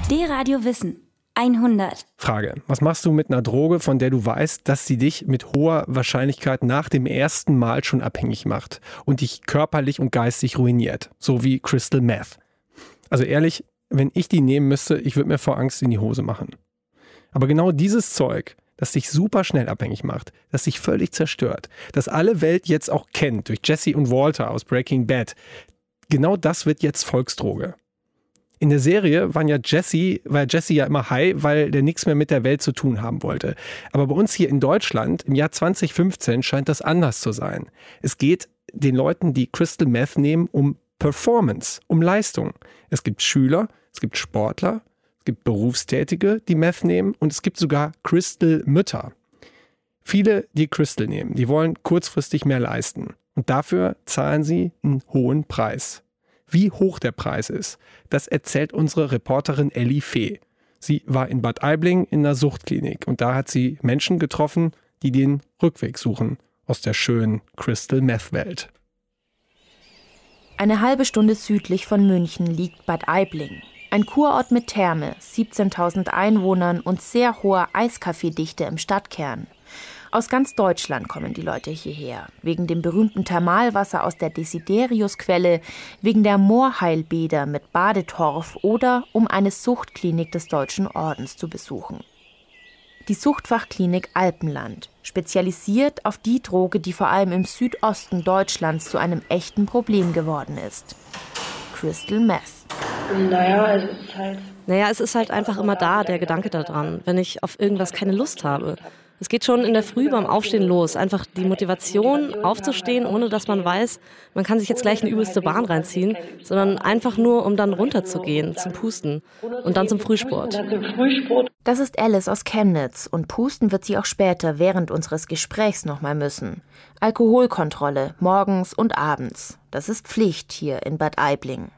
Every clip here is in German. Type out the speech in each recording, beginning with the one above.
D-Radio Wissen 100. Frage: Was machst du mit einer Droge, von der du weißt, dass sie dich mit hoher Wahrscheinlichkeit nach dem ersten Mal schon abhängig macht und dich körperlich und geistig ruiniert? So wie Crystal Meth. Also ehrlich, wenn ich die nehmen müsste, ich würde mir vor Angst in die Hose machen. Aber genau dieses Zeug, das dich super schnell abhängig macht, das dich völlig zerstört, das alle Welt jetzt auch kennt durch Jesse und Walter aus Breaking Bad, genau das wird jetzt Volksdroge. In der Serie war Jesse ja immer high, weil der nichts mehr mit der Welt zu tun haben wollte. Aber bei uns hier in Deutschland im Jahr 2015 scheint das anders zu sein. Es geht den Leuten, die Crystal Meth nehmen, um Performance, um Leistung. Es gibt Schüler, es gibt Sportler, es gibt Berufstätige, die Meth nehmen, und es gibt sogar Crystal-Mütter. Viele, die Crystal nehmen, die wollen kurzfristig mehr leisten. Und dafür zahlen sie einen hohen Preis. Wie hoch der Preis ist, das erzählt unsere Reporterin Elli Fee. Sie war in Bad Aibling in einer Suchtklinik und da hat sie Menschen getroffen, die den Rückweg suchen aus der schönen Crystal-Meth-Welt. Eine halbe Stunde südlich von München liegt Bad Aibling. Ein Kurort mit Therme, 17.000 Einwohnern und sehr hoher Eiskaffeedichte im Stadtkern. Aus ganz Deutschland kommen die Leute hierher. Wegen dem berühmten Thermalwasser aus der Desiderius-Quelle, wegen der Moorheilbäder mit Badetorf oder um eine Suchtklinik des Deutschen Ordens zu besuchen. Die Suchtfachklinik Alpenland, spezialisiert auf die Droge, die vor allem im Südosten Deutschlands zu einem echten Problem geworden ist. Crystal Meth. Es ist halt einfach immer da, der Gedanke daran, wenn ich auf irgendwas keine Lust habe. Es geht schon in der Früh beim Aufstehen los. Einfach die Motivation, aufzustehen, ohne dass man weiß, man kann sich jetzt gleich eine übelste Bahn reinziehen, sondern einfach nur, um dann runterzugehen, zum Pusten und dann zum Frühsport. Das ist Alice aus Chemnitz und pusten wird sie auch später während unseres Gesprächs nochmal müssen. Alkoholkontrolle, morgens und abends. Das ist Pflicht hier in Bad Aibling.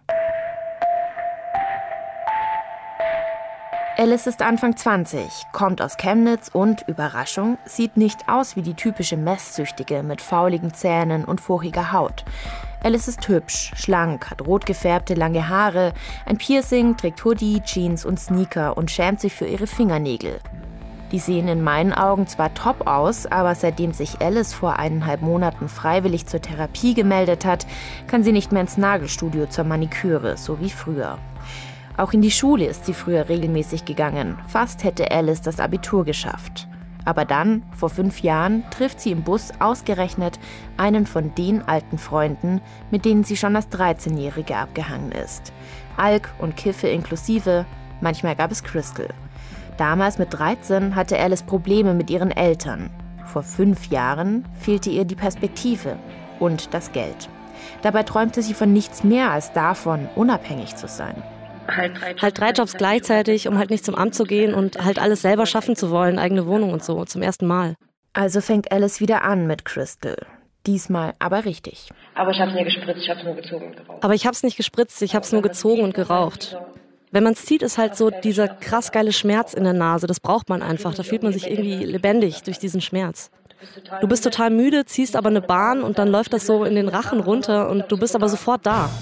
Alice ist Anfang 20, kommt aus Chemnitz und, Überraschung, sieht nicht aus wie die typische Messsüchtige mit fauligen Zähnen und furchiger Haut. Alice ist hübsch, schlank, hat rot gefärbte lange Haare, ein Piercing, trägt Hoodie, Jeans und Sneaker und schämt sich für ihre Fingernägel. Die sehen in meinen Augen zwar top aus, aber seitdem sich Alice vor 1,5 Monaten freiwillig zur Therapie gemeldet hat, kann sie nicht mehr ins Nagelstudio zur Maniküre, so wie früher. Auch in die Schule ist sie früher regelmäßig gegangen. Fast hätte Alice das Abitur geschafft. Aber dann, vor 5 Jahren, trifft sie im Bus ausgerechnet einen von den alten Freunden, mit denen sie schon als 13-Jährige abgehangen ist. Alk und Kiffe inklusive, manchmal gab es Crystal. Damals mit 13 hatte Alice Probleme mit ihren Eltern. Vor 5 Jahren fehlte ihr die Perspektive und das Geld. Dabei träumte sie von nichts mehr als davon, unabhängig zu sein. Halt 3 Jobs gleichzeitig, um halt nicht zum Amt zu gehen und halt alles selber schaffen zu wollen, eigene Wohnung und so, zum ersten Mal. Also fängt Alice wieder an mit Crystal. Diesmal aber richtig. Aber ich hab's nicht gespritzt, ich hab's nur gezogen und geraucht. Aber ich hab's nicht gespritzt, ich hab's nur gezogen und geraucht. Wenn man es zieht, ist halt so dieser krass geile Schmerz in der Nase, das braucht man einfach, da fühlt man sich irgendwie lebendig durch diesen Schmerz. Du bist total müde, ziehst aber eine Bahn und dann läuft das so in den Rachen runter und du bist aber sofort da.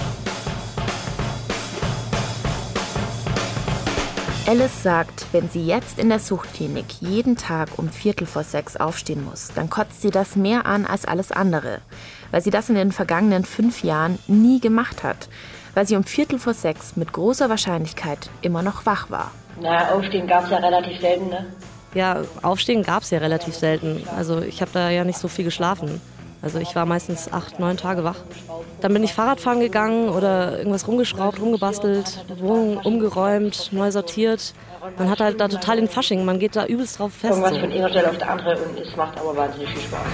Alice sagt, wenn sie jetzt in der Suchtklinik jeden Tag um 5:45 aufstehen muss, dann kotzt sie das mehr an als alles andere, weil sie das in den vergangenen 5 Jahren nie gemacht hat, weil sie um 5:45 mit großer Wahrscheinlichkeit immer noch wach war. Aufstehen gab's ja relativ selten, ne? Ja, Aufstehen gab's ja relativ selten. Also ich habe da ja nicht so viel geschlafen. Also ich war meistens 8, 9 Tage wach. Dann bin ich Fahrradfahren gegangen oder irgendwas rumgeschraubt, rumgebastelt, Wohnung umgeräumt, neu sortiert. Man hat halt da total den Fasching, man geht da übelst drauf fest. Irgendwas von einer Stelle auf der andere und es macht aber wahnsinnig viel Spaß.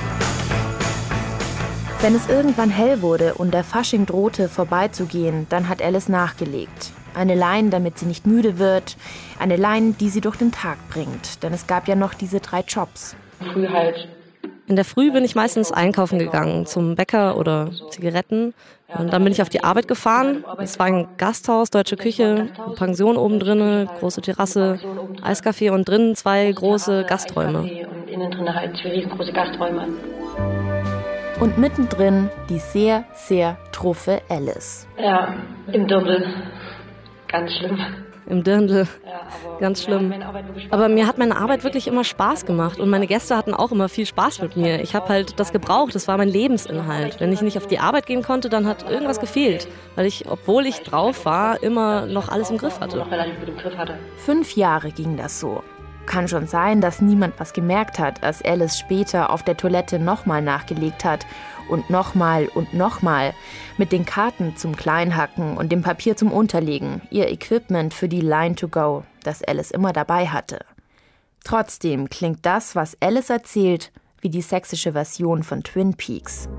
Wenn es irgendwann hell wurde und der Fasching drohte vorbeizugehen, dann hat Alice nachgelegt. Eine Line, damit sie nicht müde wird, eine Line, die sie durch den Tag bringt, denn es gab ja noch diese 3 Jobs. Früh halt. In der Früh bin ich meistens einkaufen gegangen, zum Bäcker oder Zigaretten. Und dann bin ich auf die Arbeit gefahren. Es war ein Gasthaus, deutsche Küche, eine Pension oben drin, große Terrasse, Eiscafé und drinnen 2 große Gasträume. Und innen drin halt 2 riesengroße Gasträume. Und mittendrin die sehr, sehr truffe Alice. Ja, im Doppel. Ganz schlimm. Im Dirndl. Ja, aber Ganz schlimm. Aber mir hat meine Arbeit wirklich immer Spaß gemacht und meine Gäste hatten auch immer viel Spaß mit mir. Ich habe halt das gebraucht, das war mein Lebensinhalt. Wenn ich nicht auf die Arbeit gehen konnte, dann hat irgendwas gefehlt, weil ich, obwohl ich drauf war, immer noch alles im Griff hatte. Noch relativ gut im Griff hatte. 5 Jahre ging das so. Kann schon sein, dass niemand was gemerkt hat, als Alice später auf der Toilette nochmal nachgelegt hat und nochmal mit den Karten zum Kleinhacken und dem Papier zum Unterlegen, ihr Equipment für die Line to Go, das Alice immer dabei hatte. Trotzdem klingt das, was Alice erzählt, wie die sächsische Version von Twin Peaks.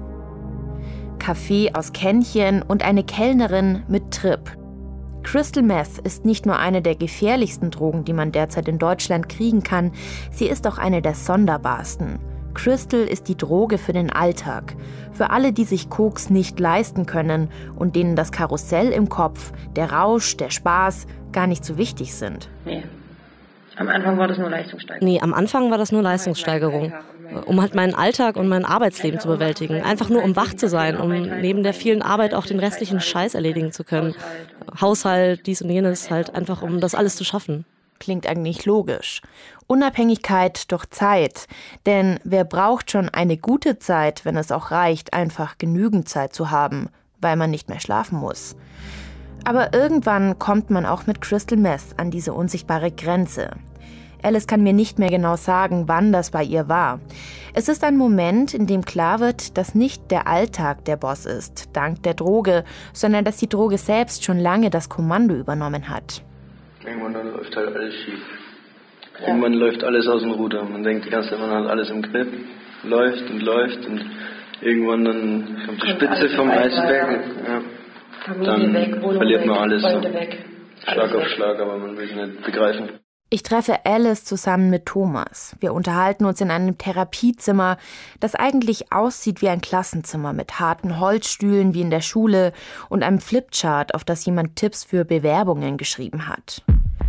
Kaffee aus Kännchen und eine Kellnerin mit Trip. Crystal Meth ist nicht nur eine der gefährlichsten Drogen, die man derzeit in Deutschland kriegen kann, sie ist auch eine der sonderbarsten. Crystal ist die Droge für den Alltag, für alle, die sich Koks nicht leisten können und denen das Karussell im Kopf, der Rausch, der Spaß gar nicht so wichtig sind. Nee. Am Anfang war das nur Leistungssteigerung. Nee, am Anfang war das nur Leistungssteigerung, um halt meinen Alltag und mein Arbeitsleben zu bewältigen. Einfach nur, um wach zu sein, um neben der vielen Arbeit auch den restlichen Scheiß erledigen zu können. Haushalt, dies und jenes, halt einfach, um das alles zu schaffen. Klingt eigentlich logisch. Unabhängigkeit durch Zeit. Denn wer braucht schon eine gute Zeit, wenn es auch reicht, einfach genügend Zeit zu haben, weil man nicht mehr schlafen muss? Aber irgendwann kommt man auch mit Crystal Meth an diese unsichtbare Grenze. Alice kann mir nicht mehr genau sagen, wann das bei ihr war. Es ist ein Moment, in dem klar wird, dass nicht der Alltag der Boss ist, dank der Droge, sondern dass die Droge selbst schon lange das Kommando übernommen hat. Irgendwann dann läuft halt alles schief. Ja. Irgendwann läuft alles aus dem Ruder. Man denkt die ganze Zeit, man hat alles im Griff, läuft und irgendwann dann kommt die Spitze vom Eisberg. Ja. Dann weg, verliert man weg, alles so. Weg. Schlag auf Schlag, aber man will es nicht begreifen. Ich treffe Alice zusammen mit Thomas. Wir unterhalten uns in einem Therapiezimmer, das eigentlich aussieht wie ein Klassenzimmer mit harten Holzstühlen wie in der Schule und einem Flipchart, auf das jemand Tipps für Bewerbungen geschrieben hat.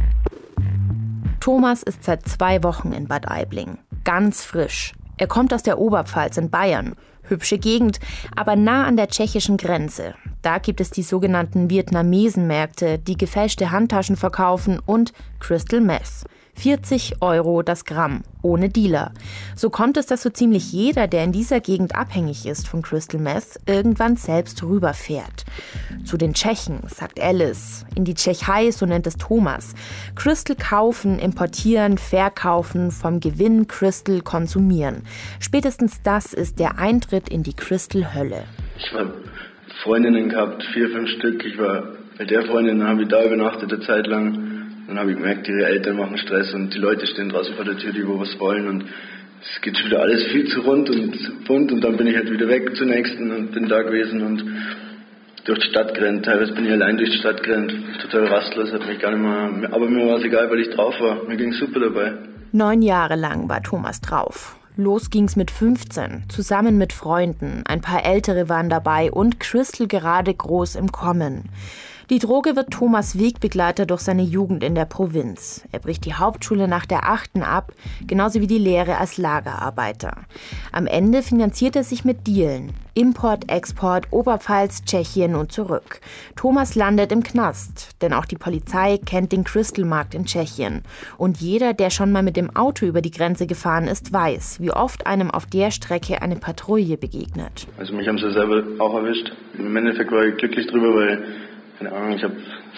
Thomas ist seit 2 Wochen in Bad Aibling. Ganz frisch. Er kommt aus der Oberpfalz in Bayern. Hübsche Gegend, aber nah an der tschechischen Grenze. Da gibt es die sogenannten Vietnamesenmärkte, die gefälschte Handtaschen verkaufen und Crystal Meth. 40 € das Gramm, ohne Dealer. So kommt es, dass so ziemlich jeder, der in dieser Gegend abhängig ist von Crystal Meth, irgendwann selbst rüberfährt. Zu den Tschechen, sagt Alice. In die Tschechei, so nennt es Thomas. Crystal kaufen, importieren, verkaufen, vom Gewinn Crystal konsumieren. Spätestens das ist der Eintritt in die Crystal-Hölle. Ich habe Freundinnen gehabt, 4, 5 Stück. Ich war bei der Freundin, habe ich da übernachtet eine Zeit lang. Dann habe ich gemerkt, ihre Eltern machen Stress und die Leute stehen draußen vor der Tür, die wo was wollen und es geht schon wieder alles viel zu rund und bunt und dann bin ich halt wieder weg zur nächsten und bin da gewesen und durch die Stadt gerannt. Teilweise bin ich allein durch die Stadt gerannt, total rastlos, hat mich gar nicht mehr, aber mir war es egal, weil ich drauf war. Mir ging es super dabei. 9 Jahre lang war Thomas drauf. Los ging's mit 15, zusammen mit Freunden. Ein paar Ältere waren dabei und Crystal gerade groß im Kommen. Die Droge wird Thomas Wegbegleiter durch seine Jugend in der Provinz. Er bricht die Hauptschule nach der 8. ab, genauso wie die Lehre als Lagerarbeiter. Am Ende finanziert er sich mit Dealen. Import, Export, Oberpfalz, Tschechien und zurück. Thomas landet im Knast, denn auch die Polizei kennt den Crystal-Markt in Tschechien. Und jeder, der schon mal mit dem Auto über die Grenze gefahren ist, weiß, wie oft einem auf der Strecke eine Patrouille begegnet. Also mich haben sie selber auch erwischt. Im Endeffekt war ich glücklich drüber, weil keine Ahnung, ich habe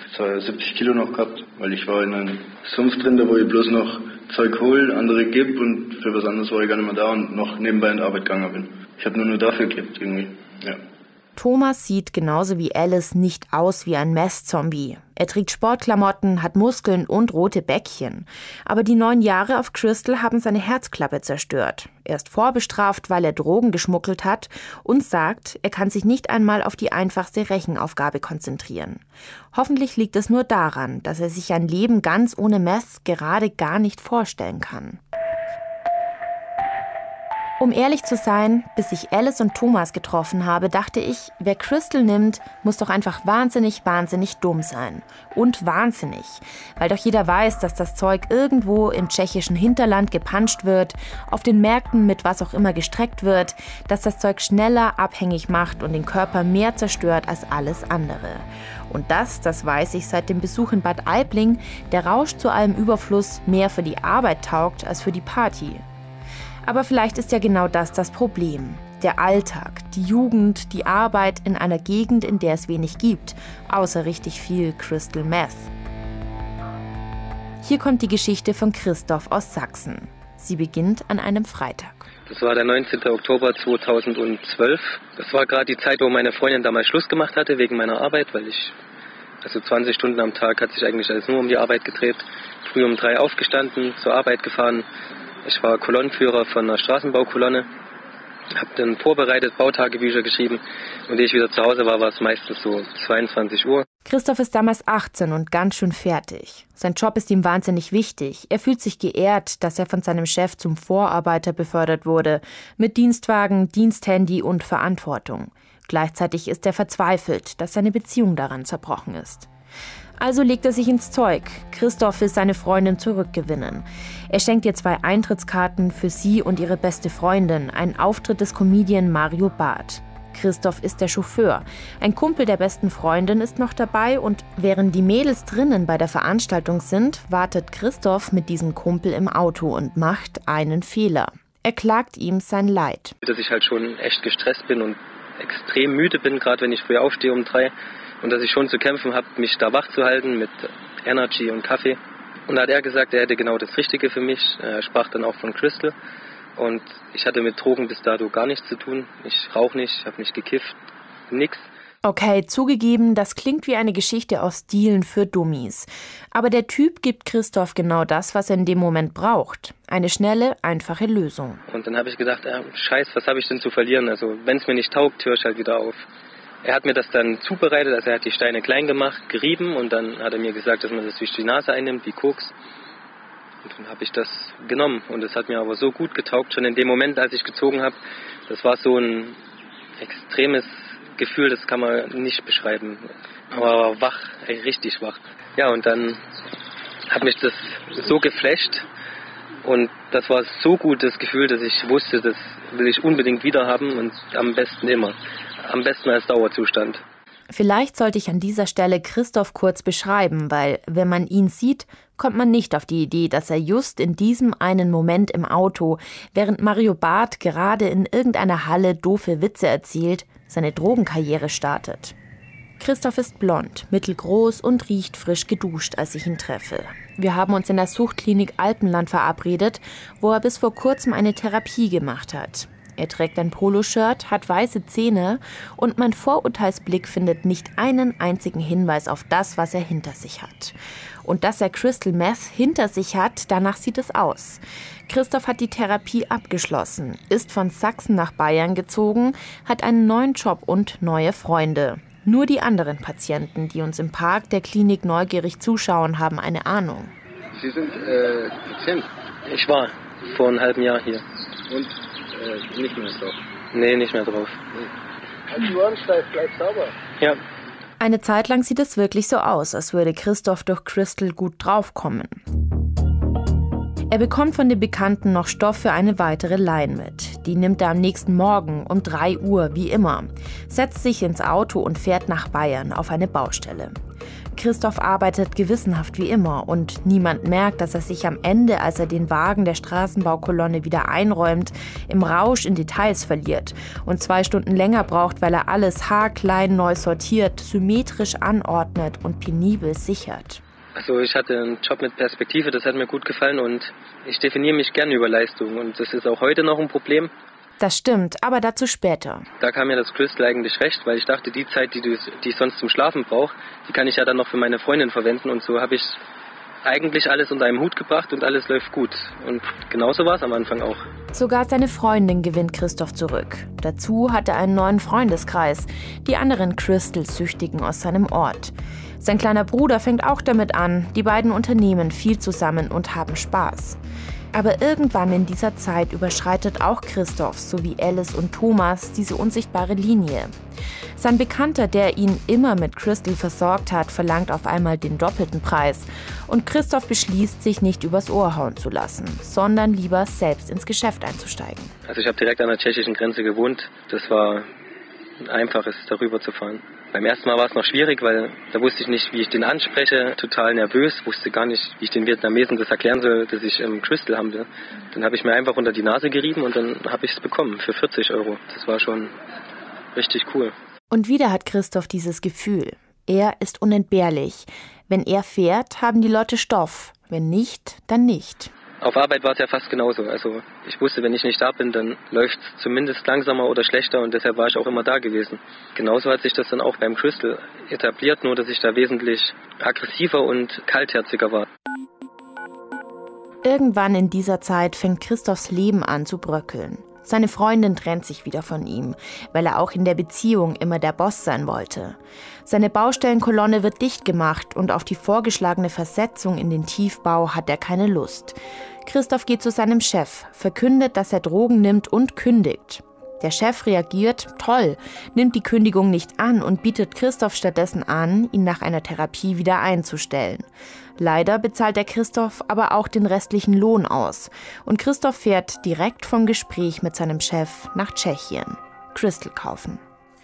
70 Kilo noch gehabt, weil ich war in einem Sumpf drin, da wo ich bloß noch Zeug hole, andere gebe und für was anderes war ich gar nicht mehr da und noch nebenbei in die Arbeit gegangen bin. Ich habe nur dafür gelebt irgendwie, ja. Thomas sieht genauso wie Alice nicht aus wie ein Mess-Zombie. Er trägt Sportklamotten, hat Muskeln und rote Bäckchen. Aber die 9 Jahre auf Crystal haben seine Herzklappe zerstört. Er ist vorbestraft, weil er Drogen geschmuggelt hat und sagt, er kann sich nicht einmal auf die einfachste Rechenaufgabe konzentrieren. Hoffentlich liegt es nur daran, dass er sich ein Leben ganz ohne Meth gerade gar nicht vorstellen kann. Um ehrlich zu sein, bis ich Alice und Thomas getroffen habe, dachte ich, wer Crystal nimmt, muss doch einfach wahnsinnig, wahnsinnig dumm sein. Und wahnsinnig. Weil doch jeder weiß, dass das Zeug irgendwo im tschechischen Hinterland gepanscht wird, auf den Märkten mit was auch immer gestreckt wird, dass das Zeug schneller abhängig macht und den Körper mehr zerstört als alles andere. Und das weiß ich seit dem Besuch in Bad Aibling, der Rausch zu allem Überfluss mehr für die Arbeit taugt als für die Party. Aber vielleicht ist ja genau das Problem. Der Alltag, die Jugend, die Arbeit in einer Gegend, in der es wenig gibt, außer richtig viel Crystal Meth. Hier kommt die Geschichte von Christoph aus Sachsen. Sie beginnt an einem Freitag. Das war der 19. Oktober 2012. Das war gerade die Zeit, wo meine Freundin damals Schluss gemacht hatte wegen meiner Arbeit, weil 20 Stunden am Tag hat sich eigentlich alles nur um die Arbeit gedreht. Früh um 3 aufgestanden, zur Arbeit gefahren. Ich war Kolonnenführer von einer Straßenbaukolonne, habe dann vorbereitet, Bautagebücher geschrieben und ehe ich wieder zu Hause war, war es meistens so 22 Uhr. Christoph ist damals 18 und ganz schön fertig. Sein Job ist ihm wahnsinnig wichtig. Er fühlt sich geehrt, dass er von seinem Chef zum Vorarbeiter befördert wurde, mit Dienstwagen, Diensthandy und Verantwortung. Gleichzeitig ist er verzweifelt, dass seine Beziehung daran zerbrochen ist. Also legt er sich ins Zeug. Christoph will seine Freundin zurückgewinnen. Er schenkt ihr 2 Eintrittskarten für sie und ihre beste Freundin, einen Auftritt des Comedian Mario Barth. Christoph ist der Chauffeur. Ein Kumpel der besten Freundin ist noch dabei und während die Mädels drinnen bei der Veranstaltung sind, wartet Christoph mit diesem Kumpel im Auto und macht einen Fehler. Er klagt ihm sein Leid. Dass ich halt schon echt gestresst bin und extrem müde bin, gerade wenn ich früh aufstehe um 3. Und dass ich schon zu kämpfen habe, mich da wach zu halten mit Energy und Kaffee. Und da hat er gesagt, er hätte genau das Richtige für mich. Er sprach dann auch von Crystal. Und ich hatte mit Drogen bis dato gar nichts zu tun. Ich rauche nicht, habe nicht gekifft, nix. Okay, zugegeben, das klingt wie eine Geschichte aus Dealen für Dummies. Aber der Typ gibt Christoph genau das, was er in dem Moment braucht. Eine schnelle, einfache Lösung. Und dann habe ich gedacht, Scheiß, was habe ich denn zu verlieren? Also wenn es mir nicht taugt, höre ich halt wieder auf. Er hat mir das dann zubereitet, also er hat die Steine klein gemacht, gerieben und dann hat er mir gesagt, dass man das durch die Nase einnimmt, wie Koks. Und dann habe ich das genommen und es hat mir aber so gut getaugt, schon in dem Moment, als ich gezogen habe. Das war so ein extremes Gefühl, das kann man nicht beschreiben. Aber wach, richtig wach. Ja, und dann hat mich das so geflasht und das war so gut, das Gefühl, dass ich wusste, das will ich unbedingt wieder haben und am besten immer. Am besten als Dauerzustand. Vielleicht sollte ich an dieser Stelle Christoph kurz beschreiben, weil, wenn man ihn sieht, kommt man nicht auf die Idee, dass er just in diesem einen Moment im Auto, während Mario Barth gerade in irgendeiner Halle doofe Witze erzählt, seine Drogenkarriere startet. Christoph ist blond, mittelgroß und riecht frisch geduscht, als ich ihn treffe. Wir haben uns in der Suchtklinik Alpenland verabredet, wo er bis vor kurzem eine Therapie gemacht hat. Er trägt ein Poloshirt, hat weiße Zähne und mein Vorurteilsblick findet nicht einen einzigen Hinweis auf das, was er hinter sich hat. Und dass er Crystal Meth hinter sich hat, danach sieht es aus. Christoph hat die Therapie abgeschlossen, ist von Sachsen nach Bayern gezogen, hat einen neuen Job und neue Freunde. Nur die anderen Patienten, die uns im Park der Klinik neugierig zuschauen, haben eine Ahnung. Sie sind Patient? Ich war vor einem halben Jahr hier. Und nicht mehr drauf? Nee, nicht mehr drauf. Halt die Ohren steif, bleib sauber. Ja. Eine Zeit lang sieht es wirklich so aus, als würde Christoph durch Crystal gut draufkommen. Er bekommt von den Bekannten noch Stoff für eine weitere Line mit. Die nimmt er am nächsten Morgen um 3 Uhr, wie immer, setzt sich ins Auto und fährt nach Bayern auf eine Baustelle. Christoph arbeitet gewissenhaft wie immer und niemand merkt, dass er sich am Ende, als er den Wagen der Straßenbaukolonne wieder einräumt, im Rausch in Details verliert und 2 Stunden länger braucht, weil er alles haarklein neu sortiert, symmetrisch anordnet und penibel sichert. Also ich hatte einen Job mit Perspektive, das hat mir gut gefallen und ich definiere mich gerne über Leistung und das ist auch heute noch ein Problem. Das stimmt, aber dazu später. Da kam mir das Crystal eigentlich recht, weil ich dachte, die Zeit, die ich sonst zum Schlafen brauche, die kann ich ja dann noch für meine Freundin verwenden und so habe ich eigentlich alles unter einen Hut gebracht und alles läuft gut. Und genauso war es am Anfang auch. Sogar seine Freundin gewinnt Christoph zurück. Dazu hat er einen neuen Freundeskreis, die anderen Crystal-Süchtigen aus seinem Ort. Sein kleiner Bruder fängt auch damit an, die beiden unternehmen viel zusammen und haben Spaß. Aber irgendwann in dieser Zeit überschreitet auch Christoph sowie Alice und Thomas diese unsichtbare Linie. Sein Bekannter, der ihn immer mit Crystal versorgt hat, verlangt auf einmal den doppelten Preis. Und Christoph beschließt, sich nicht übers Ohr hauen zu lassen, sondern lieber selbst ins Geschäft einzusteigen. Also ich habe direkt an der tschechischen Grenze gewohnt. Das war einfach, darüber zu fahren. Beim ersten Mal war es noch schwierig, weil da wusste ich nicht, wie ich den anspreche. Total nervös, wusste gar nicht, wie ich den Vietnamesen das erklären soll, dass ich Crystal haben will. Dann habe ich mir einfach unter die Nase gerieben und dann habe ich es bekommen für 40 €. Das war schon richtig cool. Und wieder hat Christoph dieses Gefühl. Er ist unentbehrlich. Wenn er fährt, haben die Leute Stoff. Wenn nicht, dann nicht. Auf Arbeit war es ja fast genauso. Also ich wusste, wenn ich nicht da bin, dann läuft es zumindest langsamer oder schlechter und deshalb war ich auch immer da gewesen. Genauso hat sich das dann auch beim Crystal etabliert, nur dass ich da wesentlich aggressiver und kaltherziger war. Irgendwann in dieser Zeit fängt Christophs Leben an zu bröckeln. Seine Freundin trennt sich wieder von ihm, weil er auch in der Beziehung immer der Boss sein wollte. Seine Baustellenkolonne wird dicht gemacht und auf die vorgeschlagene Versetzung in den Tiefbau hat er keine Lust. Christoph geht zu seinem Chef, verkündet, dass er Drogen nimmt und kündigt. Der Chef reagiert, toll, nimmt die Kündigung nicht an und bietet Christoph stattdessen an, ihn nach einer Therapie wieder einzustellen. Leider bezahlt der Christoph aber auch den restlichen Lohn aus. Und Christoph fährt direkt vom Gespräch mit seinem Chef nach Tschechien. Crystal kaufen.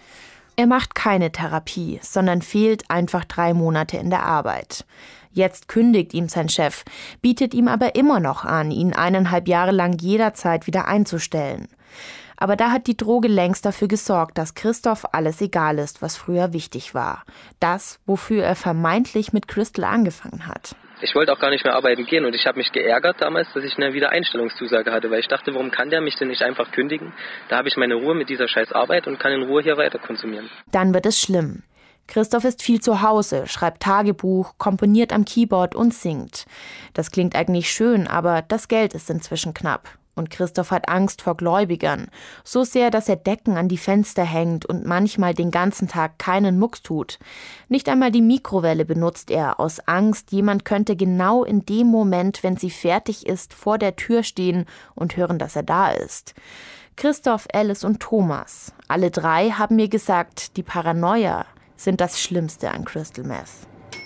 Er macht keine Therapie, sondern fehlt einfach 3 Monate in der Arbeit. Jetzt kündigt ihm sein Chef, bietet ihm aber immer noch an, ihn 1,5 Jahre lang jederzeit wieder einzustellen. Aber da hat die Droge längst dafür gesorgt, dass Christoph alles egal ist, was früher wichtig war. Das, wofür er vermeintlich mit Crystal angefangen hat. Ich wollte auch gar nicht mehr arbeiten gehen und ich habe mich geärgert damals, dass ich eine Wiedereinstellungszusage hatte, weil ich dachte, warum kann der mich denn nicht einfach kündigen? Da habe ich meine Ruhe mit dieser scheiß Arbeit und kann in Ruhe hier weiter konsumieren. Dann wird es schlimm. Christoph ist viel zu Hause, schreibt Tagebuch, komponiert am Keyboard und singt. Das klingt eigentlich schön, aber das Geld ist inzwischen knapp. Und Christoph hat Angst vor Gläubigern. So sehr, dass er Decken an die Fenster hängt und manchmal den ganzen Tag keinen Mucks tut. Nicht einmal die Mikrowelle benutzt er, aus Angst, jemand könnte genau in dem Moment, wenn sie fertig ist, vor der Tür stehen und hören, dass er da ist. Christoph, Alice und Thomas, alle 3 haben mir gesagt, die Paranoia sind das Schlimmste an Crystal Meth.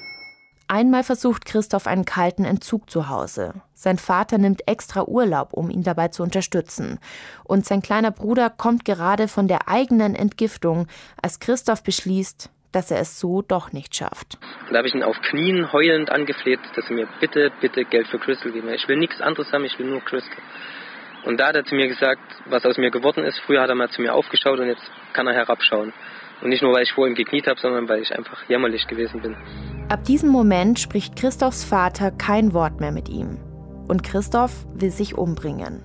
Einmal versucht Christoph einen kalten Entzug zu Hause. Sein Vater nimmt extra Urlaub, um ihn dabei zu unterstützen. Und sein kleiner Bruder kommt gerade von der eigenen Entgiftung, als Christoph beschließt, dass er es so doch nicht schafft. Da habe ich ihn auf Knien heulend angefleht, dass er mir bitte Geld für Crystal geben. Ich will nichts anderes haben, ich will nur Crystal. Und da hat er zu mir gesagt, was aus mir geworden ist. Früher hat er mal zu mir aufgeschaut und jetzt kann er herabschauen. Und nicht nur, weil ich vor ihm gekniet habe, sondern weil ich einfach jämmerlich gewesen bin. Ab diesem Moment spricht Christophs Vater kein Wort mehr mit ihm. Und Christoph will sich umbringen.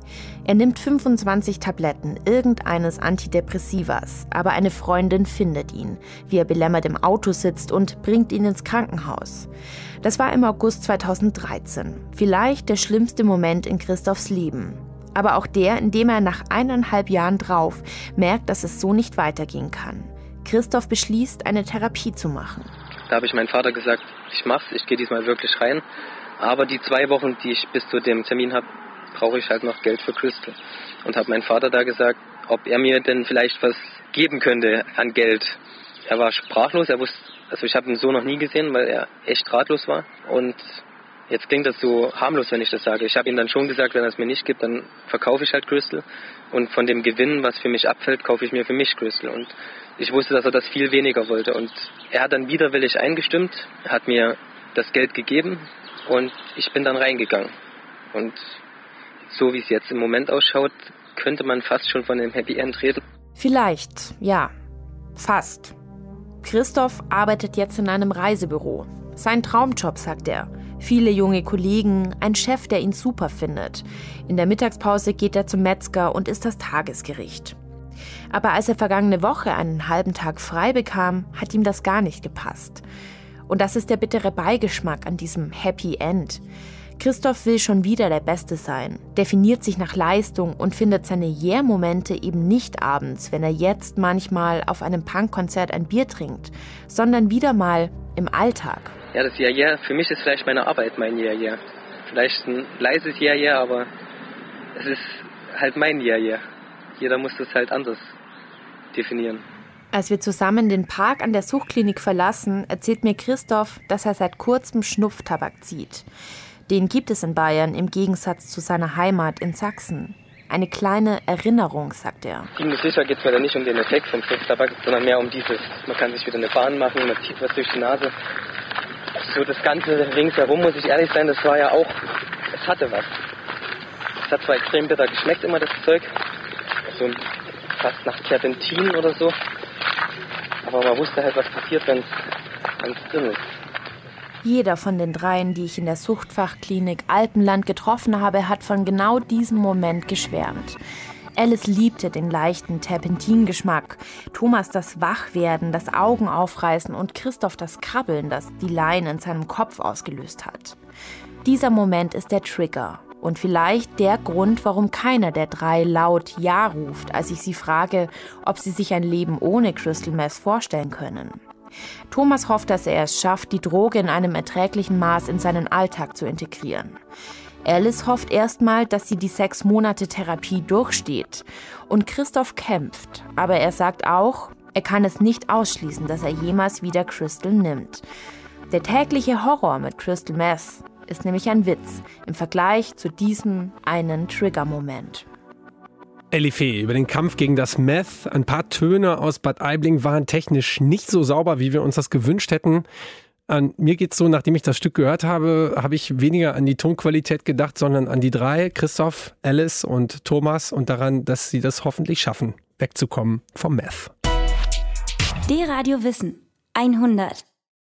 Er nimmt 25 Tabletten irgendeines Antidepressivas, aber eine Freundin findet ihn, wie er belämmert im Auto sitzt und bringt ihn ins Krankenhaus. Das war im August 2013. Vielleicht der schlimmste Moment in Christophs Leben. Aber auch der, in dem er nach 1,5 Jahren drauf merkt, dass es so nicht weitergehen kann. Christoph beschließt, eine Therapie zu machen. Da habe ich meinem Vater gesagt, ich mach's, ich gehe diesmal wirklich rein. Aber die 2 Wochen, die ich bis zu dem Termin habe, brauche ich halt noch Geld für Crystal. Und habe mein Vater da gesagt, ob er mir denn vielleicht was geben könnte an Geld. Er war sprachlos, ich habe ihn so noch nie gesehen, weil er echt ratlos war. Und jetzt klingt das so harmlos, wenn ich das sage. Ich habe ihm dann schon gesagt, wenn er es mir nicht gibt, dann verkaufe ich halt Crystal. Und von dem Gewinn, was für mich abfällt, kaufe ich mir für mich Crystal. Und ich wusste, dass er das viel weniger wollte. Und er hat dann widerwillig eingestimmt, hat mir das Geld gegeben und ich bin dann reingegangen. Und so wie es jetzt im Moment ausschaut, könnte man fast schon von einem Happy End reden. Vielleicht, ja. Fast. Christoph arbeitet jetzt in einem Reisebüro. Sein Traumjob, sagt er. Viele junge Kollegen, ein Chef, der ihn super findet. In der Mittagspause geht er zum Metzger und isst das Tagesgericht. Aber als er vergangene Woche einen halben Tag frei bekam, hat ihm das gar nicht gepasst. Und das ist der bittere Beigeschmack an diesem Happy End. Christoph will schon wieder der Beste sein, definiert sich nach Leistung und findet seine Yeah-Momente eben nicht abends, wenn er jetzt manchmal auf einem Punkkonzert ein Bier trinkt, sondern wieder mal im Alltag. Ja, das Yeah-Yeah, für mich ist vielleicht meine Arbeit mein Yeah-Yeah. vielleicht ein leises Yeah, aber es ist halt mein Yeah. Jeder muss das halt anders definieren. Als wir zusammen den Park an der Suchtklinik verlassen, erzählt mir Christoph, dass er seit kurzem Schnupftabak zieht. Den gibt es in Bayern im Gegensatz zu seiner Heimat in Sachsen. Eine kleine Erinnerung, sagt er. Ziemlich sicher geht es mir da nicht um den Effekt vom Schnupftabak, sondern mehr um dieses, man kann sich wieder eine Bahn machen, man zieht was durch die Nase. So das Ganze ringsherum, muss ich ehrlich sein, das war ja auch, es hatte was. Es hat zwar extrem bitter geschmeckt immer, das Zeug, so fast nach Terpentin oder so, aber man wusste halt, was passiert, wenn es drin ist. Jeder von den dreien, die ich in der Suchtfachklinik Alpenland getroffen habe, hat von genau diesem Moment geschwärmt. Alice liebte den leichten Terpentingeschmack, Thomas das Wachwerden, das Augenaufreißen und Christoph das Krabbeln, das die Laien in seinem Kopf ausgelöst hat. Dieser Moment ist der Trigger und vielleicht der Grund, warum keiner der drei laut Ja ruft, als ich sie frage, ob sie sich ein Leben ohne Crystal Meth vorstellen können. Thomas hofft, dass er es schafft, die Droge in einem erträglichen Maß in seinen Alltag zu integrieren. Alice hofft erstmal, dass sie die 6 Monate Therapie durchsteht. Und Christoph kämpft, aber er sagt auch, er kann es nicht ausschließen, dass er jemals wieder Crystal nimmt. Der tägliche Horror mit Crystal Meth ist nämlich ein Witz im Vergleich zu diesem einen Trigger-Moment. Elli Fee, über den Kampf gegen das Meth. Ein paar Töne aus Bad Aibling waren technisch nicht so sauber, wie wir uns das gewünscht hätten. An mir geht's so, nachdem ich das Stück gehört habe, habe ich weniger an die Tonqualität gedacht, sondern an die drei, Christoph, Alice und Thomas, und daran, dass sie das hoffentlich schaffen, wegzukommen vom Meth. D-Radio Wissen 100.